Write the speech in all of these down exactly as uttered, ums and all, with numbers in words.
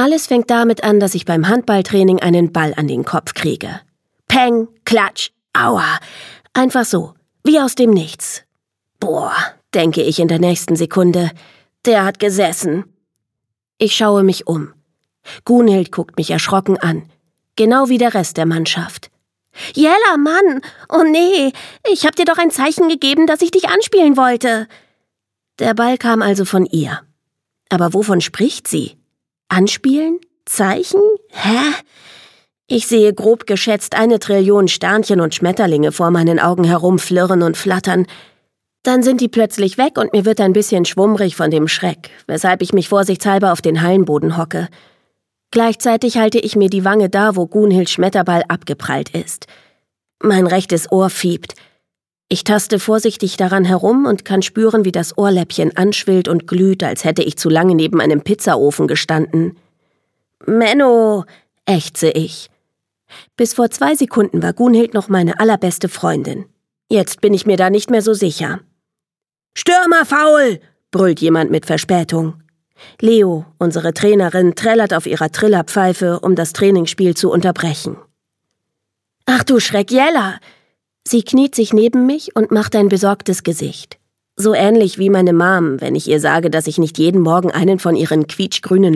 Alles fängt damit an, dass ich beim Handballtraining einen Ball an den Kopf kriege. Peng, Klatsch, aua. Einfach so, wie aus dem Nichts. Boah, denke ich in der nächsten Sekunde. Der hat gesessen. Ich schaue mich um. Gunhild guckt mich erschrocken an. Genau wie der Rest der Mannschaft. Jella, Mann! Oh nee, ich hab dir doch ein Zeichen gegeben, dass ich dich anspielen wollte. Der Ball kam also von ihr. Aber wovon spricht sie? Anspielen? Zeichen? Hä? Ich sehe grob geschätzt eine Trillion Sternchen und Schmetterlinge vor meinen Augen herumflirren und flattern. Dann sind die plötzlich weg und mir wird ein bisschen schwummrig von dem Schreck, weshalb ich mich vorsichtshalber auf den Hallenboden hocke. Gleichzeitig halte ich mir die Wange da, wo Gunhilds Schmetterball abgeprallt ist. Mein rechtes Ohr fiebt. Ich taste vorsichtig daran herum und kann spüren, wie das Ohrläppchen anschwillt und glüht, als hätte ich zu lange neben einem Pizzaofen gestanden. »Menno«, ächze ich. Bis vor zwei Sekunden war Gunhild noch meine allerbeste Freundin. Jetzt bin ich mir da nicht mehr so sicher. »Stürmerfoul«, brüllt jemand mit Verspätung. Leo, unsere Trainerin, trällert auf ihrer Trillerpfeife, um das Trainingsspiel zu unterbrechen. »Ach du Schreck, Jella!« Sie kniet sich neben mich und macht ein besorgtes Gesicht. So ähnlich wie meine Mom, wenn ich ihr sage, dass ich nicht jeden Morgen einen von ihren quietschgrünen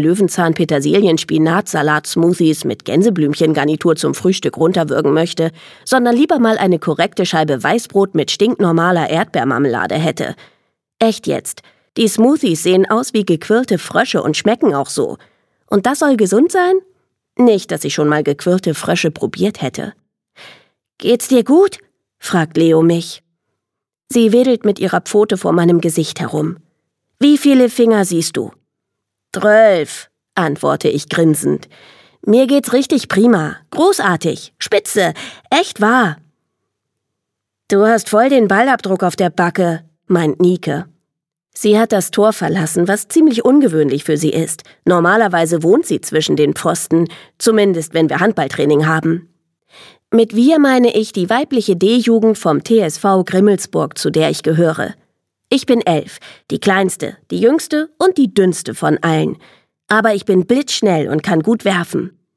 Löwenzahn-Petersilien-Spinat-Salat-Smoothies mit Gänseblümchen-Garnitur zum Frühstück runterwürgen möchte, sondern lieber mal eine korrekte Scheibe Weißbrot mit stinknormaler Erdbeermarmelade hätte. Echt jetzt, die Smoothies sehen aus wie gequirlte Frösche und schmecken auch so. Und das soll gesund sein? Nicht, dass ich schon mal gequirlte Frösche probiert hätte. »Geht's dir gut?« fragt Leo mich. Sie wedelt mit ihrer Pfote vor meinem Gesicht herum. »Wie viele Finger siehst du?« »Zwölf«, antworte ich grinsend. »Mir geht's richtig prima, großartig, spitze, echt wahr.« »Du hast voll den Ballabdruck auf der Backe«, meint Nike. Sie hat das Tor verlassen, was ziemlich ungewöhnlich für sie ist. Normalerweise wohnt sie zwischen den Pfosten, zumindest wenn wir Handballtraining haben. Mit wir meine ich die weibliche D-Jugend vom T S V Grimmelsburg, zu der ich gehöre. Ich bin elf, die kleinste, die jüngste und die dünnste von allen. Aber ich bin blitzschnell und kann gut werfen.